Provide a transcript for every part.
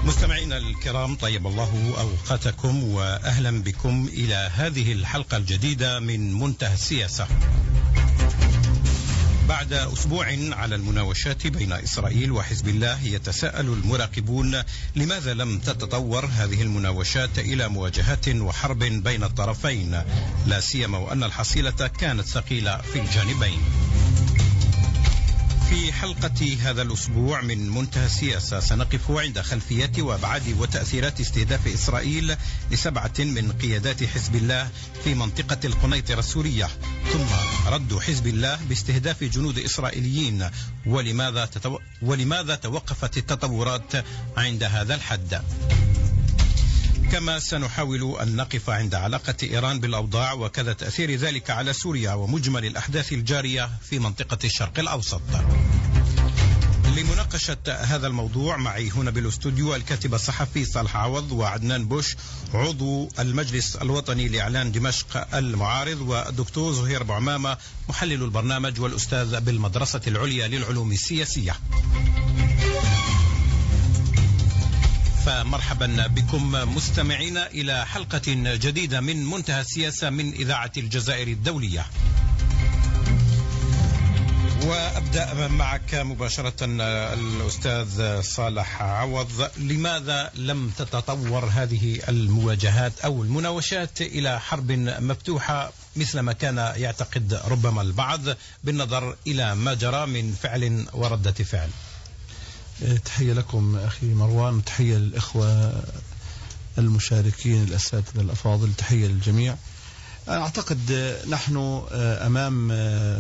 مستمعينا الكرام، طيب الله أوقاتكم وأهلا بكم إلى هذه الحلقة الجديدة من منتهى السياسة. بعد أسبوع على المناوشات بين إسرائيل وحزب الله، يتساءل المراقبون لماذا لم تتطور هذه المناوشات إلى مواجهات وحرب بين الطرفين، لا سيما وأن الحصيلة كانت ثقيلة في الجانبين. في حلقة هذا الأسبوع من منتهى السياسة سنقف عند خلفيات وأبعاد وتأثيرات استهداف إسرائيل لسبعة من قيادات حزب الله في منطقة القنيطرة السورية، ثم رد حزب الله باستهداف جنود إسرائيليين، ولماذا توقفت التطورات عند هذا الحد. كما سنحاول أن نقف عند علاقة إيران بالأوضاع وكذا تأثير ذلك على سوريا ومجمل الأحداث الجارية في منطقة الشرق الأوسط. لمناقشة هذا الموضوع معي هنا بالاستوديو الكاتب الصحفي صالح عوض وعدنان بوش عضو المجلس الوطني لإعلان دمشق المعارض، والدكتور زهير أبو عمامة محلل البرنامج والأستاذ بالمدرسة العليا للعلوم السياسية. فمرحبا بكم مستمعينا إلى حلقة جديدة من منتهى السياسة من إذاعة الجزائر الدولية. وأبدأ معك مباشرة الأستاذ صالح عوض، لماذا لم تتطور هذه المواجهات أو المناوشات إلى حرب مفتوحة مثل ما كان يعتقد ربما البعض بالنظر إلى ما جرى من فعل وردة فعل؟ تحية لكم أخي مروان، تحية للإخوة المشاركين الأساتذة الأفاضل، تحية للجميع. أعتقد نحن أمام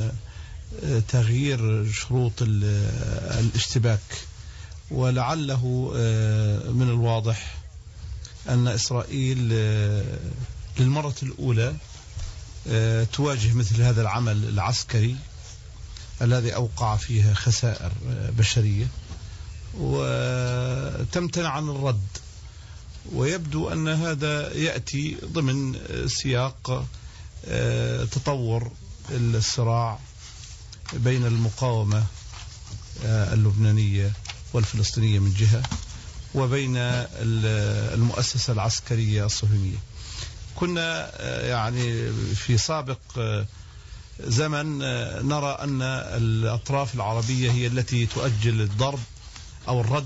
تغيير شروط الاشتباك، ولعله من الواضح أن إسرائيل للمرة الأولى تواجه مثل هذا العمل العسكري الذي أوقع فيها خسائر بشرية وتمتنع عن الرد، ويبدو أن هذا يأتي ضمن سياق تطور الصراع بين المقاومة اللبنانية والفلسطينية من جهة، وبين المؤسسة العسكرية الصهيونية. كنا يعني في سابق زمن نرى أن الأطراف العربية هي التي تؤجل الضرب أو الرد،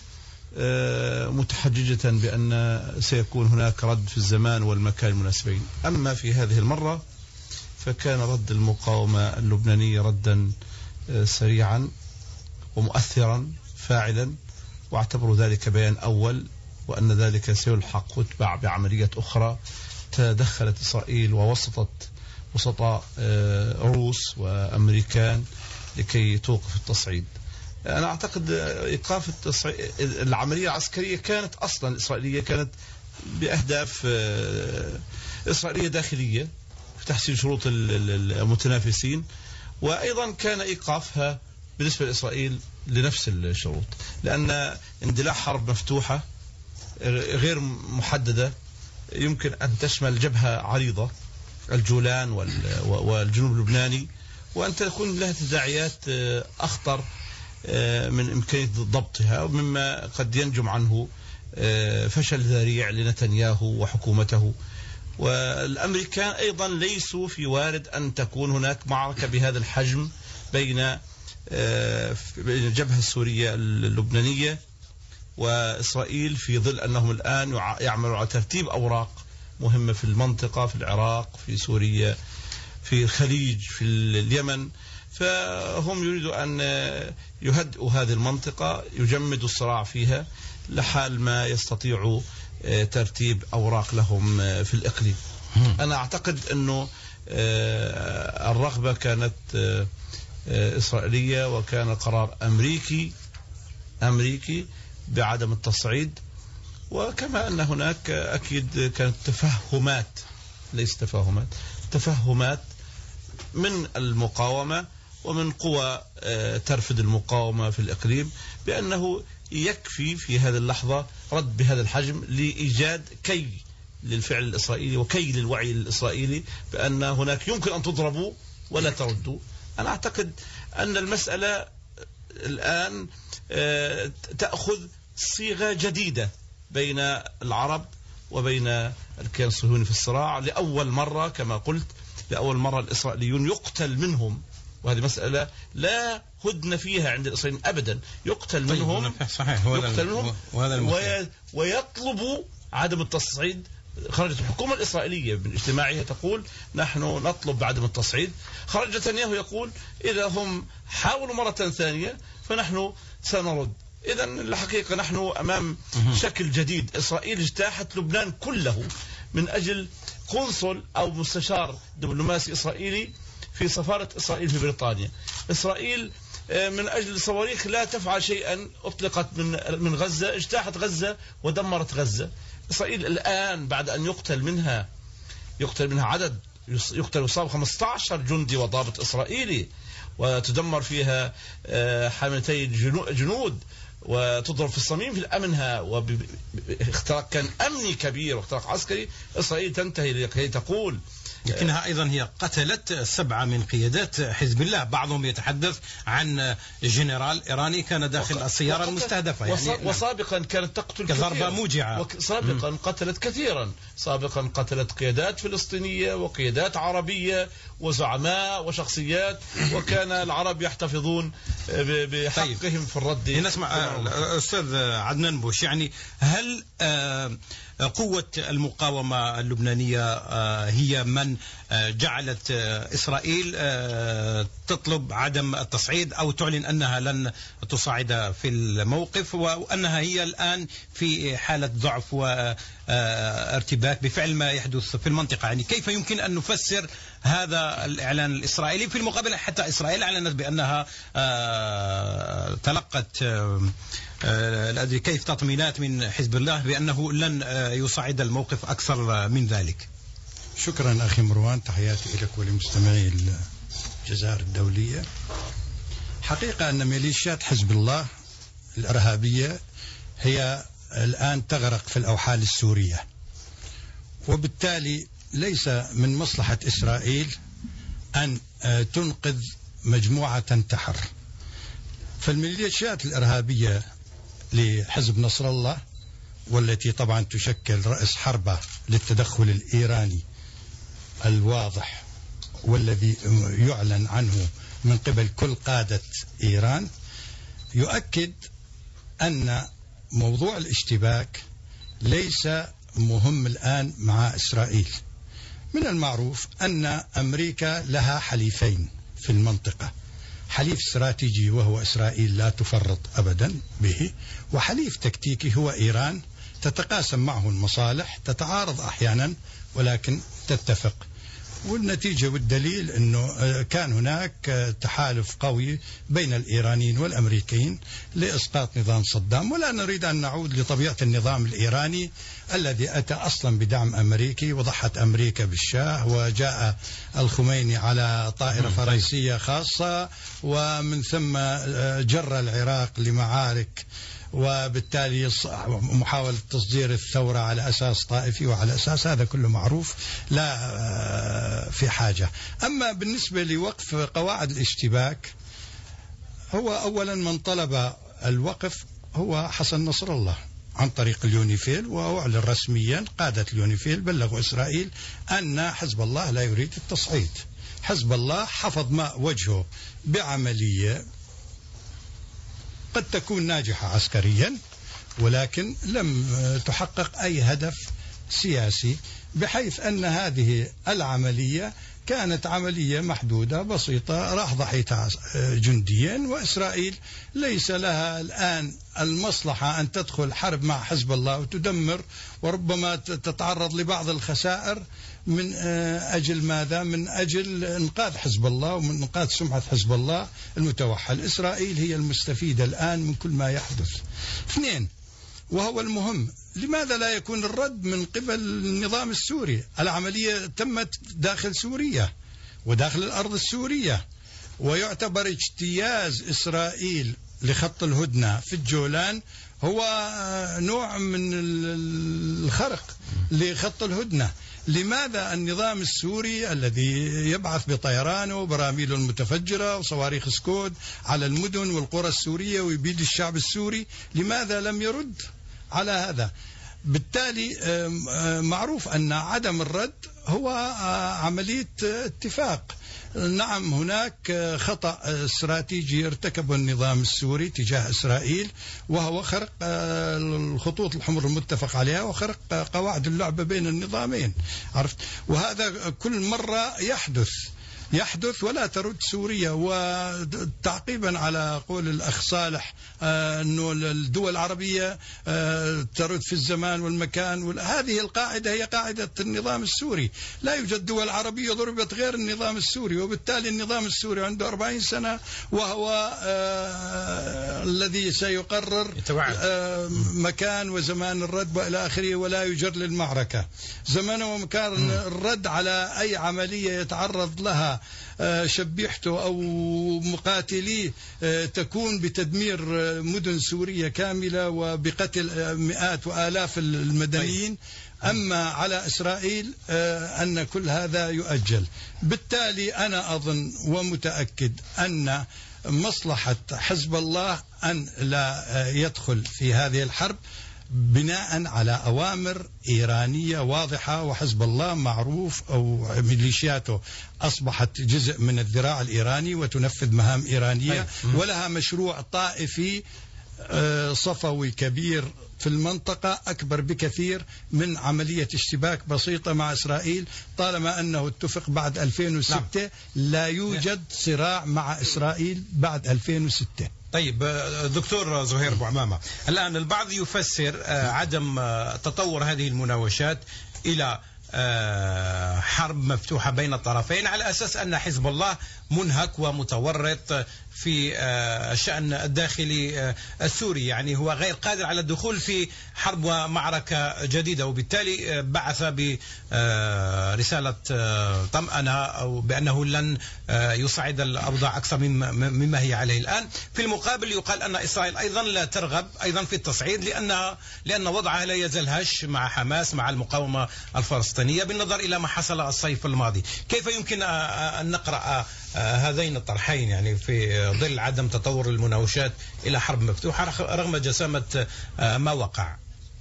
متحججة بأن سيكون هناك رد في الزمان والمكان المناسبين. أما في هذه المرة فكان رد المقاومة اللبنانية ردا سريعا ومؤثرا فاعلا، واعتبروا ذلك بيان أول، وأن ذلك سيلحق وتبع بعملية أخرى تدخلت إسرائيل ووسطت وسطاء روس وأمريكان لكي توقف التصعيد. أنا أعتقد إيقاف العملية العسكرية كانت أصلا الإسرائيلية كانت بأهداف إسرائيلية داخلية في تحسين شروط المتنافسين، وأيضا كان إيقافها بالنسبة لإسرائيل لنفس الشروط، لأن اندلاع حرب مفتوحة غير محددة يمكن أن تشمل جبهة عريضة الجولان والجنوب اللبناني، وأن تكون لها تداعيات أخطر من إمكانية ضبطها، مما قد ينجم عنه فشل ذريع لنتنياهو وحكومته. والأمريكان أيضا ليسوا في وارد أن تكون هناك معركة بهذا الحجم بين الجبهة السورية اللبنانية وإسرائيل، في ظل أنهم الآن يعملوا على ترتيب أوراق مهمة في المنطقة، في العراق، في سوريا، في الخليج، في اليمن. فهم يريدوا أن يهدئوا هذه المنطقة، يجمدوا الصراع فيها لحال ما يستطيعوا ترتيب أوراق لهم في الإقليم. أنا أعتقد أنه الرغبة كانت إسرائيلية، وكان قرار أمريكي بعدم التصعيد، وكما أن هناك أكيد كانت تفهمات، ليس تفهمات من المقاومة ومن قوى ترفض المقاومة في الإقليم بأنه يكفي في هذه اللحظة رد بهذا الحجم لإيجاد كي للفعل الإسرائيلي وكي للوعي الإسرائيلي بأن هناك يمكن أن تضربوا ولا تردوا. أنا أعتقد أن المسألة الآن تأخذ صيغة جديدة بين العرب وبين الكيان الصهيوني في الصراع. لأول مرة كما قلت، لأول مرة الإسرائيليون يقتل منهم، وهذه مسألة لا هدن فيها عند الإسرائيليين أبدا. يقتل منهم، صحيح، يقتل منهم ويطلب عدم التصعيد. خرجت الحكومة الإسرائيلية من اجتماعها تقول نحن نطلب بعدم التصعيد. خرج نتنياهو يقول إذا هم حاولوا مرة ثانية فنحن سنرد. إذا الحقيقة نحن أمام شكل جديد. إسرائيل اجتاحت لبنان كله من أجل قنصل أو مستشار دبلوماسي إسرائيلي في سفارة إسرائيل في بريطانيا. إسرائيل من أجل صواريخ لا تفعل شيئا أطلقت من غزة، اجتاحت غزة ودمرت غزة. إسرائيل الآن بعد أن يقتل منها عدد، يقتل ويصاب 15 جندي وضابط إسرائيلي، وتدمر فيها حاملتي جنود، وتضرب في الصميم في الأمنها، واختراق كان أمني كبير واختراق عسكري. إسرائيل تنتهي لكي تقول لكنها أيضا هي قتلت 7 من قيادات حزب الله. بعضهم يتحدث عن جنرال إيراني كان داخل السيارة المستهدفة، يعني وسابقا كانت تقتل كضربة موجعة، سابقا قتلت كثيرا. سابقا قتلت قيادات فلسطينية وقيادات عربية وزعماء وشخصيات، وكان العرب يحتفظون بحقهم في الرد. نسمع أستاذ عدنان بوش، يعني هل قوة المقاومة اللبنانية هي من جعلت إسرائيل تطلب عدم التصعيد أو تعلن أنها لن تصعد في الموقف، وأنها هي الآن في حالة ضعف وارتباك بفعل ما يحدث في المنطقة؟ يعني كيف يمكن أن نفسر هذا الإعلان الإسرائيلي؟ في المقابل حتى إسرائيل أعلنت بأنها تلقت لا أدري كيف تطمينات من حزب الله بأنه لن يصعد الموقف أكثر من ذلك. شكرا أخي مروان، تحياتي لك ولمستمعي الجزائر الدولية. حقيقة أن ميليشيات حزب الله الإرهابية هي الآن تغرق في الأوحال السورية، وبالتالي ليس من مصلحة إسرائيل أن تنقذ مجموعة تنتحر. فالميليشيات الإرهابية لحزب نصر الله، والتي طبعا تشكل رأس حربة للتدخل الإيراني الواضح والذي يعلن عنه من قبل كل قادة إيران، يؤكد أن موضوع الاشتباك ليس مهم الآن مع إسرائيل. من المعروف أن أمريكا لها حليفين في المنطقة، حليف استراتيجي وهو إسرائيل لا تفرط أبدا به، وحليف تكتيكي هو إيران تتقاسم معه المصالح، تتعارض أحيانا ولكن تتفق. والنتيجة والدليل أنه كان هناك تحالف قوي بين الإيرانيين والأمريكيين لإسقاط نظام صدام. ولا نريد أن نعود لطبيعة النظام الإيراني الذي أتى أصلا بدعم أمريكي، وضحت أمريكا بالشاه، وجاء الخميني على طائرة فرنسية خاصة، ومن ثم جر العراق لمعارك، وبالتالي محاولة تصدير الثورة على أساس طائفي وعلى أساس هذا كله معروف، لا في حاجة. أما بالنسبة لوقف قواعد الاشتباك، هو أولا من طلب الوقف هو حسن نصر الله عن طريق اليونيفيل، وأعلن رسميا قادة اليونيفيل بلغوا إسرائيل أن حزب الله لا يريد التصعيد. حزب الله حفظ ما وجهه بعملية قد تكون ناجحة عسكريا، ولكن لم تحقق أي هدف سياسي، بحيث أن هذه العملية كانت عملية محدودة بسيطة راح ضحيتها جنديا، وإسرائيل ليس لها الآن المصلحة أن تدخل حرب مع حزب الله وتدمر، وربما تتعرض لبعض الخسائر من أجل ماذا؟ من أجل إنقاذ حزب الله ومن إنقاذ سمعة حزب الله المتوحل. إسرائيل هي المستفيدة الآن من كل ما يحدث. 2، وهو المهم، لماذا لا يكون الرد من قبل النظام السوري؟ العملية تمت داخل سوريا وداخل الأرض السورية، ويعتبر اجتياز إسرائيل لخط الهدنة في الجولان هو نوع من الخرق لخط الهدنة. لماذا النظام السوري الذي يبعث بطيرانه وبراميله المتفجرة وصواريخ سكود على المدن والقرى السورية ويبيد الشعب السوري، لماذا لم يرد على هذا؟ بالتالي معروف أن عدم الرد هو عملية اتفاق. نعم، هناك خطأ استراتيجي ارتكبه النظام السوري تجاه إسرائيل، وهو خرق الخطوط الحمر المتفق عليها وخرق قواعد اللعبة بين النظامين، عرفت؟ وهذا كل مرة يحدث ولا ترد سوريا. وتعقيبا على قول الأخ صالح أنه الدول العربية ترد في الزمان والمكان، هذه القاعدة هي قاعدة النظام السوري. لا يوجد دول عربية ضربت غير النظام السوري، وبالتالي النظام السوري عنده 40 سنة وهو الذي سيقرر مكان وزمان الرد وإلى آخره، ولا يجر للمعركة زمان ومكان الرد على أي عملية يتعرض لها شبيحته أو مقاتليه تكون بتدمير مدن سورية كاملة وبقتل مئات وآلاف المدنيين. أما على إسرائيل أن كل هذا يؤجل. بالتالي أنا أظن ومتأكد أن مصلحة حزب الله أن لا يدخل في هذه الحرب بناء على أوامر إيرانية واضحة، وحزب الله معروف أو ميليشياته أصبحت جزء من الذراع الإيراني وتنفذ مهام إيرانية، ولها مشروع طائفي صفوي كبير في المنطقة أكبر بكثير من عملية اشتباك بسيطة مع إسرائيل. طالما أنه اتفق بعد 2006 لا يوجد صراع مع إسرائيل بعد 2006. طيب دكتور زهير أبو عمامة، الآن البعض يفسر عدم تطور هذه المناوشات إلى حرب مفتوحة بين الطرفين على أساس أن حزب الله منهك ومتورط في الشأن الداخلي السوري، يعني هو غير قادر على الدخول في حرب ومعركة جديدة، وبالتالي بعث برسالة طمأنة أو بأنه لن يصعد الأوضاع أكثر مما هي عليه الآن. في المقابل يقال أن إسرائيل أيضا لا ترغب أيضا في التصعيد لأن وضعها لا يزال هش مع حماس مع المقاومة الفلسطينية بالنظر إلى ما حصل الصيف الماضي. كيف يمكن أن نقرأ هذين الطرحين يعني في ظل عدم تطور المناوشات إلى حرب مفتوحة رغم جسامة ما وقع؟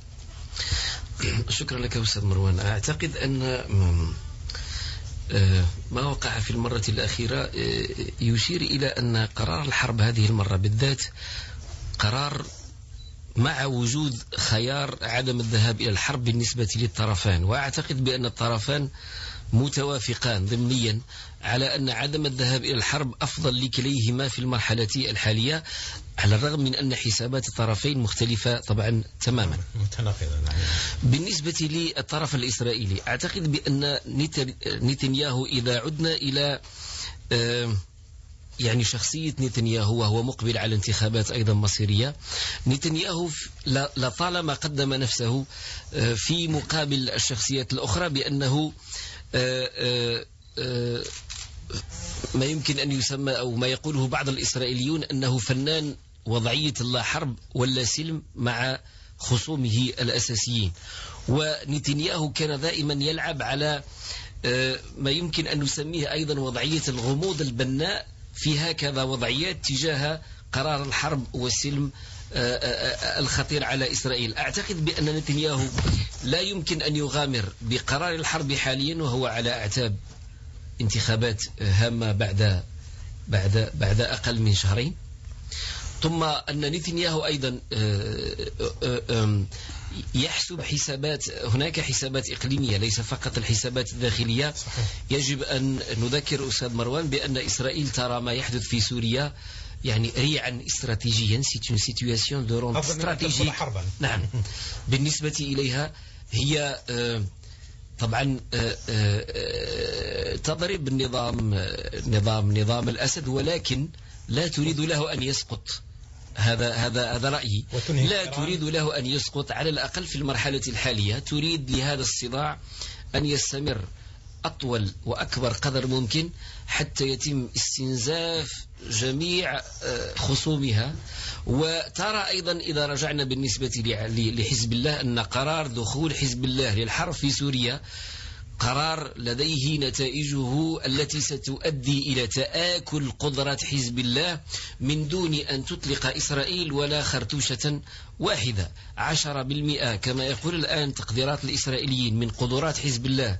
شكرا لك أستاذ مروان. أعتقد أن ما وقع في المرة الأخيرة يشير إلى أن قرار الحرب هذه المرة بالذات قرار مع وجود خيار عدم الذهاب إلى الحرب بالنسبة للطرفان، وأعتقد بأن الطرفان متوافقان ضمنيا على أن عدم الذهاب إلى الحرب أفضل لكليهما في المرحلة الحالية، على الرغم من أن حسابات الطرفين مختلفة طبعا تماما متناقضة. بالنسبة للطرف الإسرائيلي أعتقد بأن نتنياهو إذا عدنا إلى يعني شخصية نتنياهو وهو مقبل على انتخابات أيضا مصيرية، نتنياهو لطالما قدم نفسه في مقابل الشخصيات الأخرى بأنه ما يمكن أن يسمى أو ما يقوله بعض الإسرائيليون أنه فنان وضعية لا حرب ولا سلم مع خصومه الأساسيين. ونتنياهو كان دائما يلعب على ما يمكن أن نسميه أيضا وضعية الغموض البناء في هكذا وضعيات تجاه قرار الحرب والسلم الخطير على إسرائيل. أعتقد بأن نتنياهو لا يمكن أن يغامر بقرار الحرب حاليا وهو على أعتاب انتخابات هامة بعد أقل من شهرين، ثم أن نتنياهو أيضا يحسب حسابات، هناك حسابات إقليمية ليس فقط الحسابات الداخلية. يجب أن نذكر أستاذ مروان بأن إسرائيل ترى ما يحدث في سوريا يعني ريعا استراتيجيا، سيتواسيون دو روند استراتيجي. نعم، بالنسبة إليها هي طبعا تضرب نظام الأسد، ولكن لا تريد له أن يسقط. هذا رأيي، لا تريد له أن يسقط على الأقل في المرحلة الحالية. تريد لهذا الصراع أن يستمر أطول وأكبر قدر ممكن حتى يتم استنزاف جميع خصومها. وترى أيضا إذا رجعنا بالنسبة لحزب الله أن قرار دخول حزب الله للحرب في سوريا قرار لديه نتائجه التي ستؤدي إلى تآكل قدرة حزب الله من دون أن تطلق إسرائيل ولا خرطوشة واحدة. 10% كما يقول الآن تقديرات الإسرائيليين من قدرات حزب الله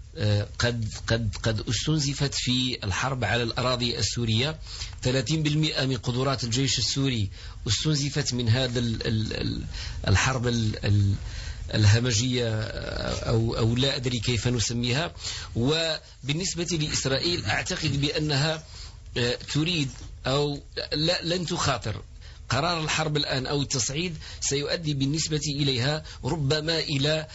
قد استنزفت في الحرب على الأراضي السورية. 30% من قدرات الجيش السوري استنزفت من هذا الحرب الهمجية أو لا أدري كيف نسميها. وبالنسبة لإسرائيل أعتقد بأنها تريد أو لن تخاطر. قرار الحرب الآن أو التصعيد سيؤدي بالنسبة إليها ربما إلى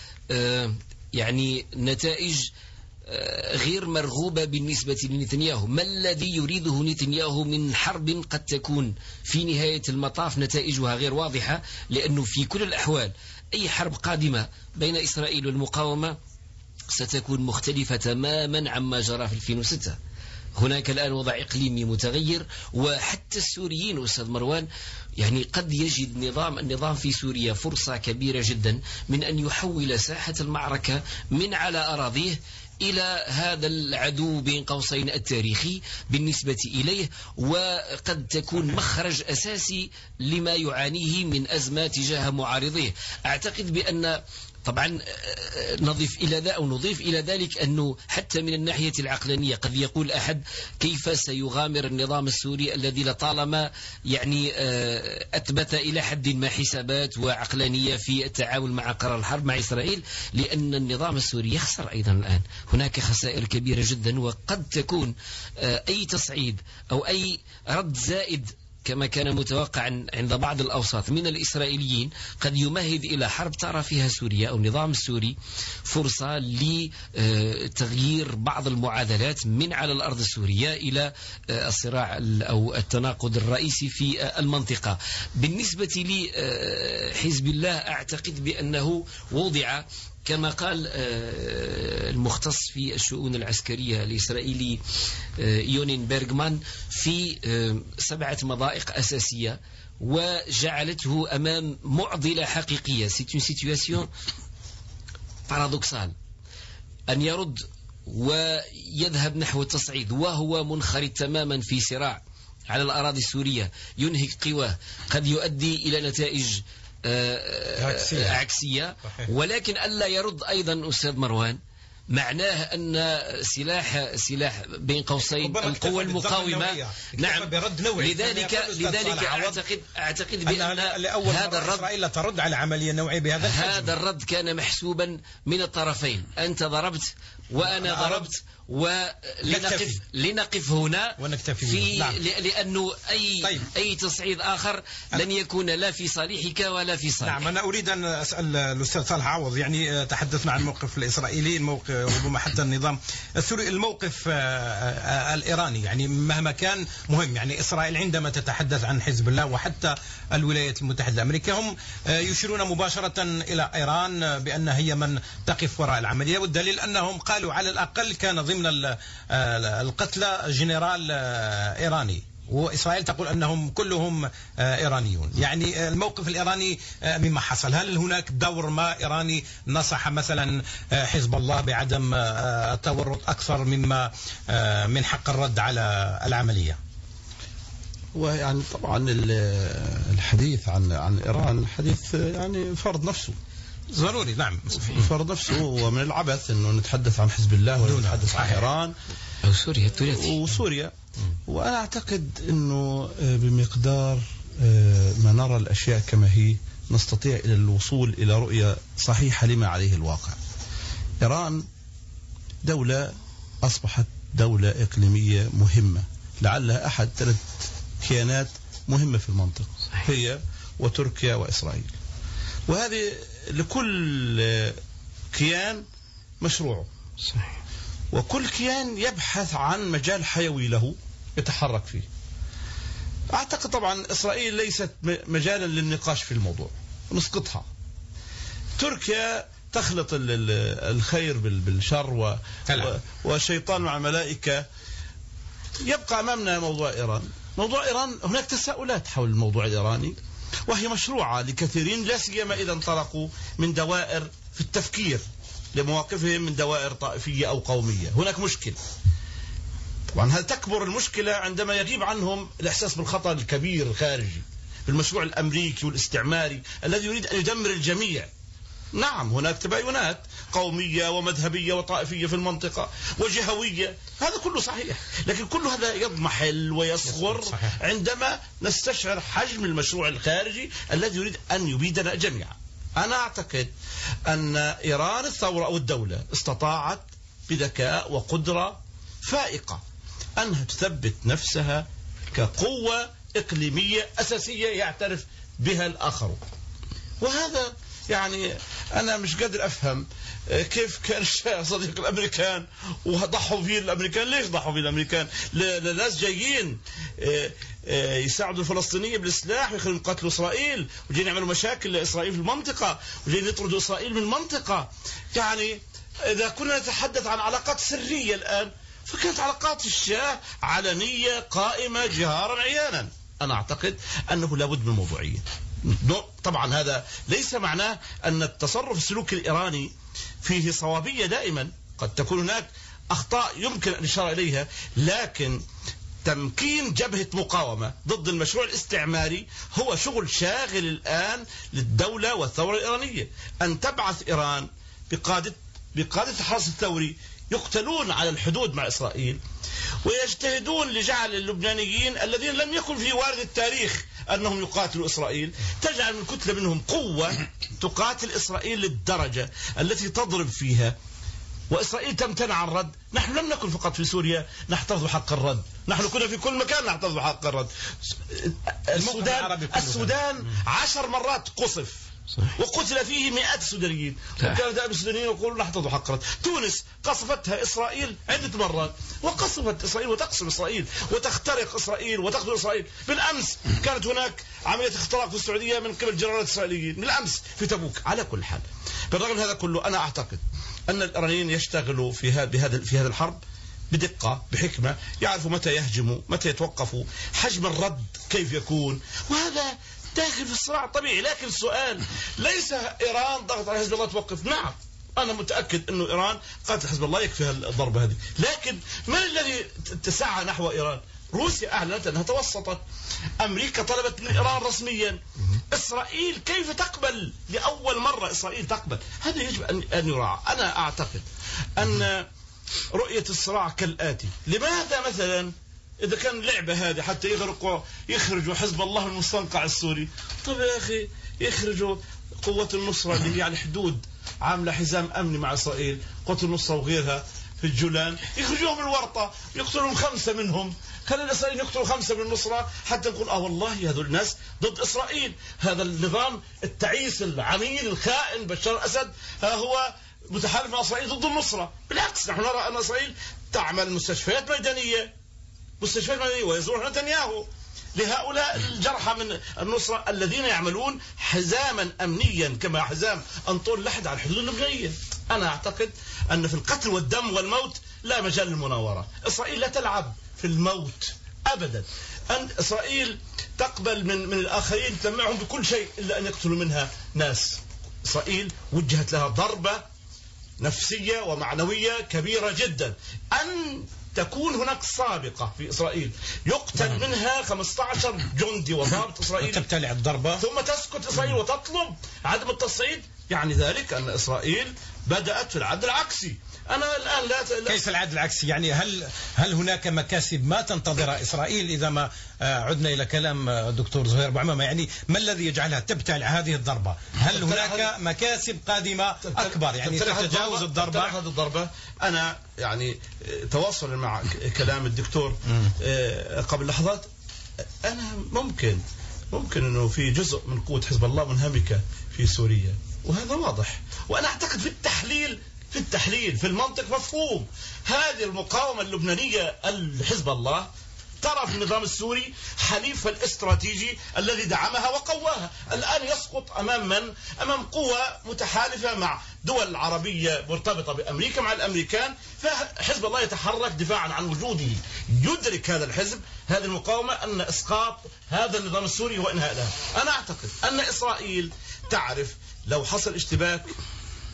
يعني نتائج غير مرغوبة بالنسبة لنتنياهو. ما الذي يريده نتنياهو من حرب قد تكون في نهاية المطاف نتائجها غير واضحة؟ لأنه في كل الأحوال أي حرب قادمة بين إسرائيل والمقاومة ستكون مختلفة تماما عما جرى في 2006. هناك الآن وضع إقليمي متغير، وحتى السوريين أستاذ مروان يعني قد يجد النظام في سوريا فرصة كبيرة جدا من أن يحول ساحة المعركة من على أراضيه إلى هذا العدو بين قوسين التاريخي بالنسبة إليه، وقد تكون مخرج أساسي لما يعانيه من أزمة تجاه معارضيه. أعتقد بأن طبعا نضيف إلى ذلك أنه حتى من الناحية العقلانية قد يقول أحد كيف سيغامر النظام السوري الذي لطالما يعني أثبت إلى حد ما حسابات وعقلانية في التعامل مع قرار الحرب مع إسرائيل، لأن النظام السوري يخسر أيضا الآن. هناك خسائر كبيرة جدا، وقد تكون أي تصعيد أو أي رد زائد كما كان متوقعا عند بعض الأوساط من الإسرائيليين قد يمهد إلى حرب ترى فيها سوريا أو النظام السوري فرصة لتغيير بعض المعادلات من على الأرض السورية إلى الصراع أو التناقض الرئيسي في المنطقة. بالنسبة لحزب الله أعتقد بأنه وضع كما قال المختص في الشؤون العسكرية الإسرائيلي يونين بيرغمان في 7 مضائق أساسية، وجعلته أمام معضلة حقيقية. C'est une situation paradoxale أن يرد ويذهب نحو التصعيد وهو منخرط تماما في صراع على الأراضي السورية ينهك قواه، قد يؤدي إلى نتائج عكسية. ولكن ألا يرد أيضا أستاذ مروان معناه أن سلاح بين قوسين القوى المقاومة نعم برد نوعي. لذلك أعتقد بأن هذا الرد إسرائيل ترد على عملية نوعية بهذا هذا الرد كان محسوبا من الطرفين. أنت ضربت وأنا ضربت، ولنقف هنا ونكتفي نعم. لأنه أي تصعيد آخر لن يكون لا في صالحك ولا في صالحك. نعم. أنا أريد أن أسأل الأستاذ صالح عوض، يعني تحدثنا عن الموقف الإسرائيلي، الموقف ربما حتى النظام السوري، الموقف الإيراني يعني مهما كان مهم. يعني إسرائيل عندما تتحدث عن حزب الله وحتى الولايات المتحدة الأمريكية هم يشيرون مباشرة إلى إيران بأن هي من تقف وراء العملية، والدليل أنهم قالوا على الأقل كان ضمن القتلى جنرال إيراني، وإسرائيل تقول أنهم كلهم إيرانيون. يعني الموقف الإيراني مما حصل، هل هناك دور ما إيراني نصح مثلا حزب الله بعدم التورط أكثر مما من حق الرد على العملية؟ ويعني طبعا الحديث عن إيران حديث يعني فرض نفسه ضروري. نعم فرض نفسه، ومن العبث أنه نتحدث عن حزب الله ولا نتحدث عن إيران أو سوريا. وأنا أعتقد أنه بمقدار ما نرى الأشياء كما هي نستطيع إلى الوصول إلى رؤية صحيحة لما عليه الواقع. إيران دولة أصبحت دولة إقليمية مهمة، لعلها أحد 3 كيانات مهمة في المنطقة، هي وتركيا وإسرائيل، وهذه لكل كيان مشروعه. صحيح. وكل كيان يبحث عن مجال حيوي له يتحرك فيه. أعتقد طبعا إسرائيل ليست مجالا للنقاش في الموضوع، نسقطها. تركيا تخلط الخير بالشر والشيطان مع الملائكة. يبقى أمامنا موضوع إيران. موضوع إيران هناك تساؤلات حول الموضوع الإيراني، وهي مشروعة لكثيرين، لا سيما إذا انطلقوا من دوائر في التفكير لمواقفهم من دوائر طائفية أو قومية. هناك مشكلة. طبعا هل تكبر المشكلة عندما يغيب عنهم الإحساس بالخطر الكبير الخارجي بالمشروع الأمريكي والاستعماري الذي يريد أن يدمر الجميع. نعم هناك تباينات قومية ومذهبية وطائفية في المنطقة وجهوية، هذا كله صحيح، لكن كل هذا يضمحل ويصغر عندما نستشعر حجم المشروع الخارجي الذي يريد أن يبيدنا جميعا. أنا أعتقد أن إيران الثورة أو الدولة استطاعت بذكاء وقدرة فائقة أنها تثبت نفسها كقوة إقليمية أساسية يعترف بها الآخرون. وهذا يعني أنا مش قادر أفهم كيف كان صديق الأمريكان وضحوا فيه الأمريكان. ليش ضحوا فيه الأمريكان؟ لناس جايين يساعدوا الفلسطينيين بالسلاح ويخلون يقاتلوا إسرائيل، وجايين يعملوا مشاكل لإسرائيل في المنطقة، وجايين يطردوا إسرائيل من المنطقة. يعني إذا كنا نتحدث عن علاقات سرية الآن، فكانت علاقات الشاه علنية قائمة جهارا عيانا. أنا أعتقد أنه لابد من موضوعية. طبعا هذا ليس معناه أن التصرف السلوكي الإيراني فيه صوابية دائما، قد تكون هناك أخطاء يمكن الإشارة إليها، لكن تمكين جبهة مقاومة ضد المشروع الاستعماري هو شغل شاغل الآن للدولة والثورة الإيرانية. أن تبعث إيران بقادة الحرس الثوري يقتلون على الحدود مع إسرائيل ويجتهدون لجعل اللبنانيين الذين لم يكن في وارد التاريخ أنهم يقاتلوا إسرائيل، تجعل من كتلة منهم قوة تقاتل إسرائيل للدرجة التي تضرب فيها، وإسرائيل تمتنع عن الرد. نحن لم نكن فقط في سوريا نحتفظ حق الرد، نحن كنا في كل مكان نحتفظ حق الرد. السودان 10 مرات قصف وقتل فيه مئات السودانيين، وكان دائما السودانيين يقولون نحتفظ حق الرد. تونس قصفتها إسرائيل عدة مرات، وقصفت إسرائيل وتقصف إسرائيل وتخترق إسرائيل وتقتل إسرائيل. بالأمس كانت هناك عملية اختراق في السعودية من قبل جنرالات إسرائيليين، بالأمس في تبوك. على كل حال، بالرغم من هذا كله، أنا أعتقد أن الإيرانيين يشتغلوا في هذا الحرب بدقة بحكمة، يعرفوا متى يهجموا متى يتوقفوا، حجم الرد كيف يكون، وهذا داخل في الصراع الطبيعي. لكن السؤال ليس إيران ضغط على حزب الله توقف. نعم أنا متأكد أنه إيران قاتل حزب الله يكفي الضربة هذه، لكن من الذي تسعى نحو إيران؟ روسيا أعلنت أنها توسطت، أمريكا طلبت من إيران رسميا، إسرائيل كيف تقبل؟ لأول مرة إسرائيل تقبل. هذا يجب أن يراعى. أنا أعتقد أن رؤية الصراع كالآتي. لماذا مثلا إذا كان لعبة هذه حتى يخرجوا حزب الله من المستنقع السوري؟ طيب يا أخي يخرجوا قوة النصرة اللي هي على الحدود عاملة حزام أمني مع إسرائيل، قوة النصرة وغيرها في الجولان، يخرجوهم الورطة يقتلون 5 منهم، خلي الإسرائيليين يقتلوا 5 من النصرة حتى نقول والله هذول الناس ضد إسرائيل. هذا النظام التعيس العميل الخائن بشار الأسد هو متحالف مع إسرائيل ضد النصرة. بالعكس نحن نرى أن إسرائيل تعمل مستشفيات ميدانية ويزور نتنياهو لهؤلاء الجرحى من النصرة الذين يعملون حزاما أمنيا كما حزام أنطول لحد على الحدود اللبنانية. أنا أعتقد أن في القتل والدم والموت لا مجال للمناورة. إسرائيل لا تلعب في الموت أبدا. أن إسرائيل تقبل من الآخرين تمنعهم بكل شيء إلا أن يقتلوا منها ناس. إسرائيل وجهت لها ضربة نفسية ومعنوية كبيرة جدا، أن تكون هناك سابقة في إسرائيل يقتل منها 15 جندي وضابط إسرائيلي، تبتلع الضربة ثم تسكت إسرائيل وتطلب عدم التصعيد. يعني ذلك أن إسرائيل بدأت في العد العكسي. أنا الآن لا كيف العد العكسي؟ يعني هل هناك مكاسب ما تنتظرها إسرائيل إذا ما عدنا إلى كلام الدكتور زهير أبو عمامة؟ يعني ما الذي يجعلها تبتلع هذه الضربة؟ هل هناك مكاسب قادمة أكبر يعني تتجاوز الضربة؟ أنا يعني تواصل مع كلام الدكتور قبل لحظات، أنا ممكن أنه في جزء من قوة حزب الله منهمكة في سوريا، وهذا واضح. وأنا أعتقد في التحليل في المنطق مفهوم هذه المقاومة اللبنانية الحزب الله ترى في النظام السوري حليفها الاستراتيجي الذي دعمها وقواها. الآن يسقط أمام من؟ أمام قوة متحالفة مع دول عربية مرتبطة بأمريكا مع الأمريكان، فحزب الله يتحرك دفاعا عن وجوده. يدرك هذا الحزب هذه المقاومة أن إسقاط هذا النظام السوري وإنهاء له. أنا أعتقد أن إسرائيل تعرف لو حصل اشتباك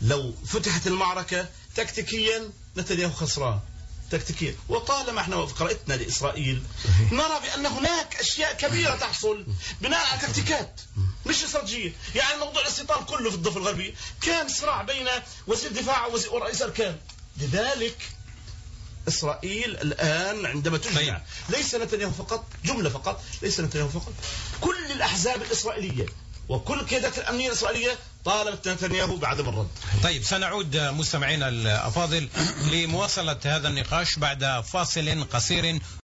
لو فتحت المعركة تكتيكيا نتنياهو خسران تكتيكيا. وطالما احنا في قراءتنا لإسرائيل نرى بأن هناك أشياء كبيرة تحصل بناء على تكتيكات مش استراتيجية. يعني موضوع الاستيطان كله في الضفة الغربية كان صراع بين وزير دفاع ورئيس أركان. لذلك إسرائيل الآن عندما تجمع ليس نتنياهو فقط جملة فقط، ليس نتنياهو فقط، كل الأحزاب الإسرائيلية وكل القيادات الأمنية الإسرائيلية طالبت نتنياهو بعدم الرد. طيب سنعود مستمعينا الأفاضل لمواصلة هذا النقاش بعد فاصل قصير.